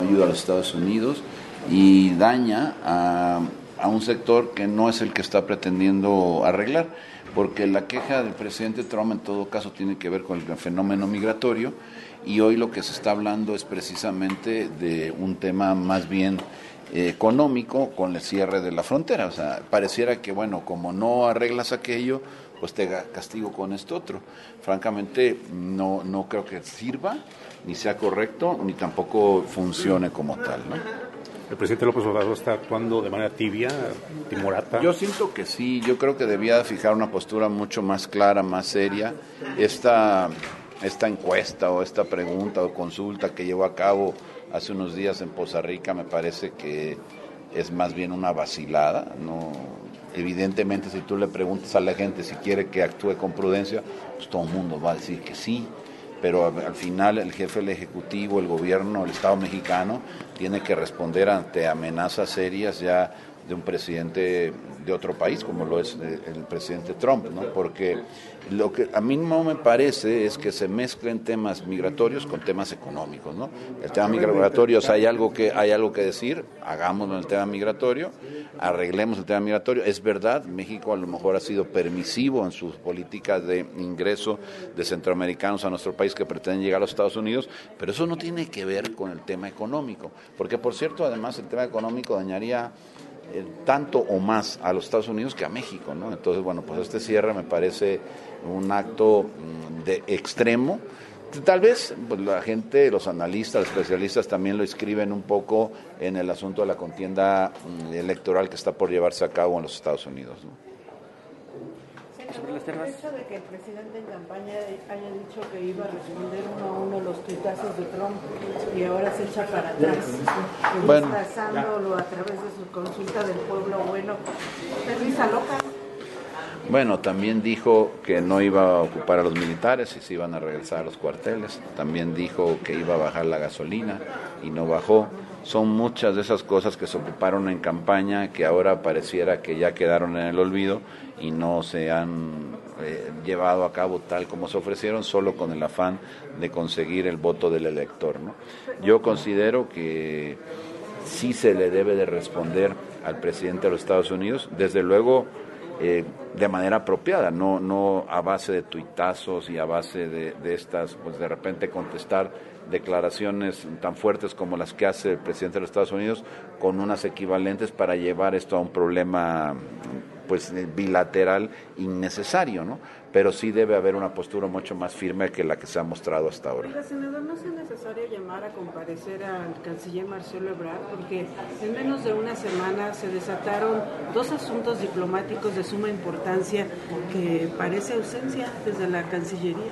ayuda a los Estados Unidos y daña a un sector que no es el que está pretendiendo arreglar, porque la queja del presidente Trump en todo caso tiene que ver con el fenómeno migratorio, y hoy lo que se está hablando es precisamente de un tema más bien económico con el cierre de la frontera. O sea, pareciera que, bueno, como no arreglas aquello, pues te castigo con esto otro. Francamente, no creo que sirva, ni sea correcto, ni tampoco funcione como tal, ¿no? ¿El presidente López Obrador está actuando de manera tibia, timorata? Yo siento que sí, yo creo que debía fijar una postura mucho más clara, más seria. Esta encuesta o esta pregunta o consulta que llevó a cabo hace unos días en Poza Rica me parece que es más bien una vacilada, ¿no? Evidentemente, si tú le preguntas a la gente si quiere que actúe con prudencia, pues todo el mundo va a decir que sí, pero al final el jefe del Ejecutivo, el gobierno, el Estado mexicano tiene que responder ante amenazas serias ya de un presidente de otro país, como lo es el presidente Trump, ¿no? Porque lo que a mí no me parece es que se mezclen temas migratorios con temas económicos, ¿no? El tema migratorio, o sea, hay algo que decir, hagámoslo en el tema migratorio, arreglemos el tema migratorio. Es verdad, México a lo mejor ha sido permisivo en sus políticas de ingreso de centroamericanos a nuestro país que pretenden llegar a los Estados Unidos, pero eso no tiene que ver con el tema económico, porque por cierto, además el tema económico dañaría tanto o más a los Estados Unidos que a México, ¿no? Entonces, bueno, pues este cierre me parece un acto de extremo. Tal vez pues, la gente, los analistas, los especialistas también lo escriben un poco en el asunto de la contienda electoral que está por llevarse a cabo en los Estados Unidos, ¿no? El hecho de que el presidente en campaña haya dicho que iba a responder uno a uno los tuitazos de Trump y ahora se echa para atrás, disfrazándolo a través de su consulta del pueblo, bueno, ¿es risa loca? Bueno, también dijo que no iba a ocupar a los militares y se iban a regresar a los cuarteles. También dijo que iba a bajar la gasolina y no bajó. Son muchas de esas cosas que se ocuparon en campaña que ahora pareciera que ya quedaron en el olvido y no se han llevado a cabo tal como se ofrecieron, solo con el afán de conseguir el voto del elector, ¿no? Yo considero que sí se le debe de responder al presidente de los Estados Unidos, desde luego de manera apropiada, no a base de tuitazos y a base de estas, pues de repente contestar declaraciones tan fuertes como las que hace el presidente de los Estados Unidos con unas equivalentes para llevar esto a un problema pues bilateral innecesario, ¿no? Pero sí debe haber una postura mucho más firme que la que se ha mostrado hasta ahora. Oiga, senador, ¿no es necesario llamar a comparecer al canciller Marcelo Ebrard? Porque en menos de una semana se desataron dos asuntos diplomáticos de suma importancia que parece ausencia desde la Cancillería.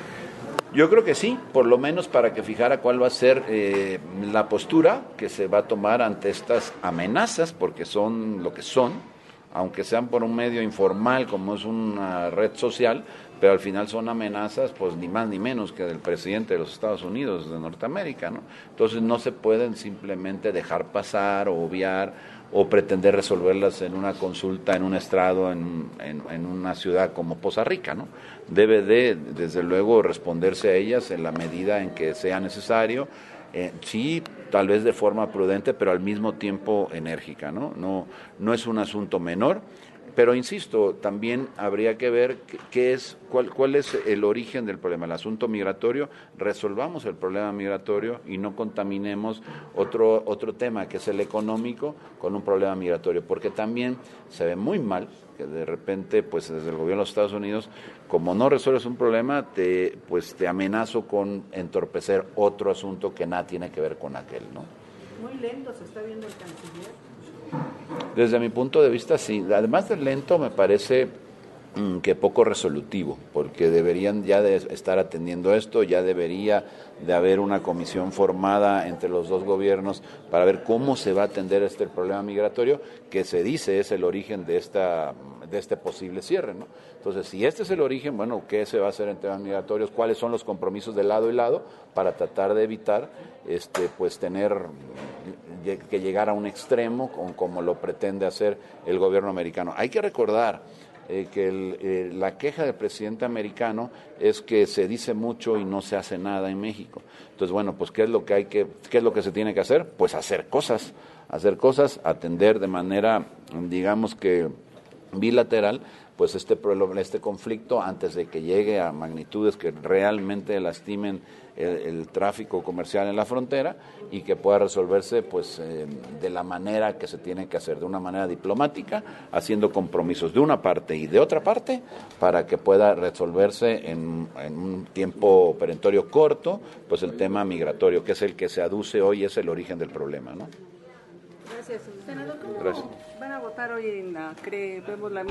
Yo creo que sí, por lo menos para que fijara cuál va a ser la postura que se va a tomar ante estas amenazas, porque son lo que son, aunque sean por un medio informal como es una red social, pero al final son amenazas, pues ni más ni menos que del presidente de los Estados Unidos de Norteamérica, ¿no? Entonces no se pueden simplemente dejar pasar o obviar o pretender resolverlas en una consulta, en un estrado, en una ciudad como Poza Rica, ¿no? Debe desde luego, responderse a ellas en la medida en que sea necesario, sí, tal vez de forma prudente, pero al mismo tiempo enérgica, ¿no? No es un asunto menor. Pero insisto, también habría que ver cuál es el origen del problema, el asunto migratorio. Resolvamos el problema migratorio y no contaminemos otro tema, que es el económico, con un problema migratorio, porque también se ve muy mal que de repente, pues desde el gobierno de los Estados Unidos, como no resuelves un problema, te amenazo con entorpecer otro asunto que nada tiene que ver con aquel, ¿no? Muy lento se está viendo el canciller. Desde mi punto de vista, sí. Además de lento, me parece que poco resolutivo, porque deberían ya de estar atendiendo esto, ya debería de haber una comisión formada entre los dos gobiernos para ver cómo se va a atender el problema migratorio, que se dice es el origen de este posible cierre, ¿no? Entonces, si este es el origen, bueno, ¿qué se va a hacer en temas migratorios? ¿Cuáles son los compromisos de lado y lado para tratar de evitar pues tener que llegar a un extremo como lo pretende hacer el gobierno americano? Hay que recordar, que la queja del presidente americano es que se dice mucho y no se hace nada en México. Entonces, bueno, pues ¿qué es lo que se tiene que hacer? Pues hacer cosas, atender de manera, digamos que bilateral, pues este conflicto antes de que llegue a magnitudes que realmente lastimen el tráfico comercial en la frontera y que pueda resolverse pues de la manera que se tiene que hacer, de una manera diplomática, haciendo compromisos de una parte y de otra parte para que pueda resolverse en un tiempo perentorio corto, pues el tema migratorio, que es el que se aduce hoy, es el origen del problema, ¿no? Gracias, senador. ¿Cómo Gracias. van a votar hoy en vemos la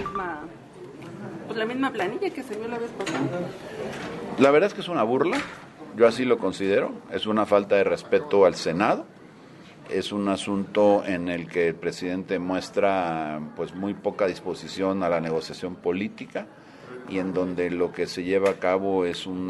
misma planilla que se vio la vez pasada? La verdad es que es una burla, yo así lo considero, es una falta de respeto al Senado, es un asunto en el que el presidente muestra pues muy poca disposición a la negociación política y en donde lo que se lleva a cabo es un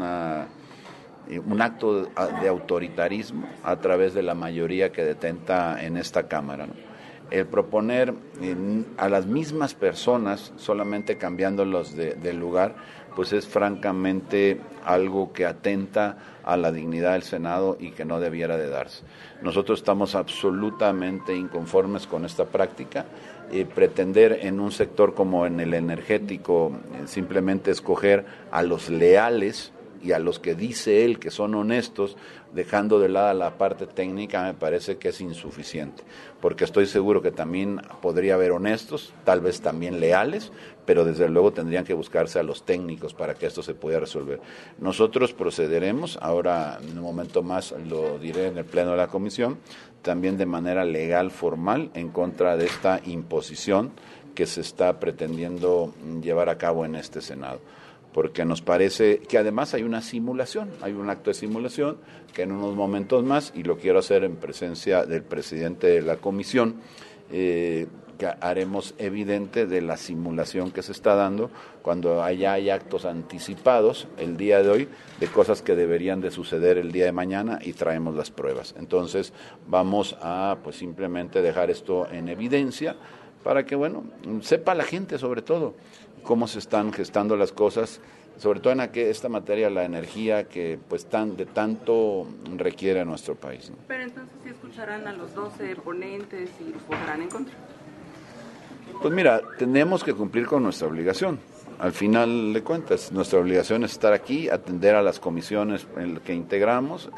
acto de autoritarismo a través de la mayoría que detenta en esta Cámara, ¿no? El proponer a las mismas personas, solamente cambiándolos del lugar, pues es francamente algo que atenta a la dignidad del Senado y que no debiera de darse. Nosotros estamos absolutamente inconformes con esta práctica. Pretender en un sector como en el energético simplemente escoger a los leales y a los que dice él que son honestos, dejando de lado la parte técnica, me parece que es insuficiente, porque estoy seguro que también podría haber honestos, tal vez también leales, pero desde luego tendrían que buscarse a los técnicos para que esto se pueda resolver. Nosotros procederemos, ahora en un momento más lo diré en el pleno de la comisión, también de manera legal, formal, en contra de esta imposición que se está pretendiendo llevar a cabo en este Senado, porque nos parece que además hay una simulación, hay un acto de simulación que en unos momentos más, y lo quiero hacer en presencia del presidente de la comisión, que haremos evidente de la simulación que se está dando cuando hay actos anticipados el día de hoy de cosas que deberían de suceder el día de mañana y traemos las pruebas. Entonces vamos a pues simplemente dejar esto en evidencia para que, bueno, sepa la gente sobre todo cómo se están gestando las cosas, sobre todo en esta materia, la energía que pues de tanto requiere nuestro país, ¿no? Pero entonces sí escucharán a los 12 ponentes y votarán en contra. Pues mira, tenemos que cumplir con nuestra obligación. Al final de cuentas, nuestra obligación es estar aquí, atender a las comisiones en las que integramos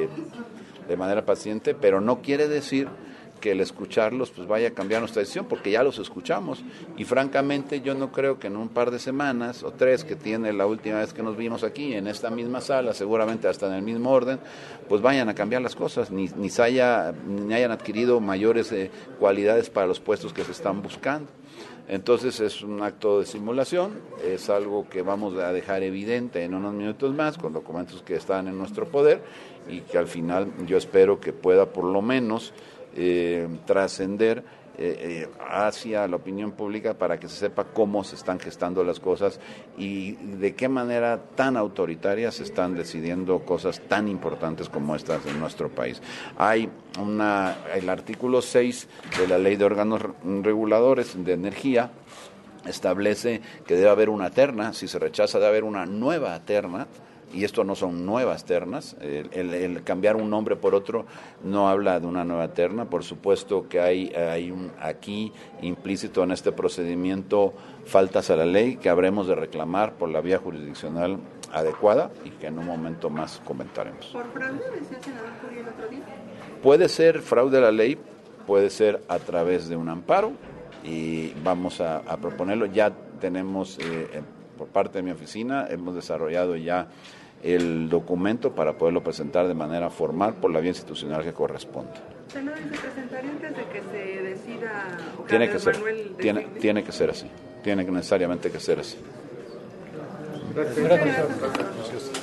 de manera paciente, pero no quiere decir que el escucharlos pues vaya a cambiar nuestra decisión, porque ya los escuchamos y francamente yo no creo que en un par de semanas o 3 que tiene la última vez que nos vimos aquí en esta misma sala, seguramente hasta en el mismo orden, pues vayan a cambiar las cosas, ni hayan adquirido mayores cualidades para los puestos que se están buscando. Entonces es un acto de simulación, es algo que vamos a dejar evidente en unos minutos más con documentos que están en nuestro poder y que al final yo espero que pueda por lo menos trascender hacia la opinión pública para que se sepa cómo se están gestando las cosas y de qué manera tan autoritaria se están decidiendo cosas tan importantes como estas en nuestro país. Hay el artículo 6 de la Ley de Órganos Reguladores de Energía establece que debe haber una terna, si se rechaza debe haber una nueva terna. Y esto no son nuevas ternas, el cambiar un nombre por otro no habla de una nueva terna, por supuesto que hay aquí implícito en este procedimiento faltas a la ley que habremos de reclamar por la vía jurisdiccional adecuada y que en un momento más comentaremos. ¿Por fraude, decía el senador Curiel el otro día? Puede ser fraude a la ley, puede ser a través de un amparo y vamos a proponerlo, ya tenemos por parte de mi oficina, hemos desarrollado ya el documento para poderlo presentar de manera formal por la vía institucional que corresponde. ¿Senador, se presentaría antes de que se decida? Tiene que ser así, tiene necesariamente que ser así. Gracias.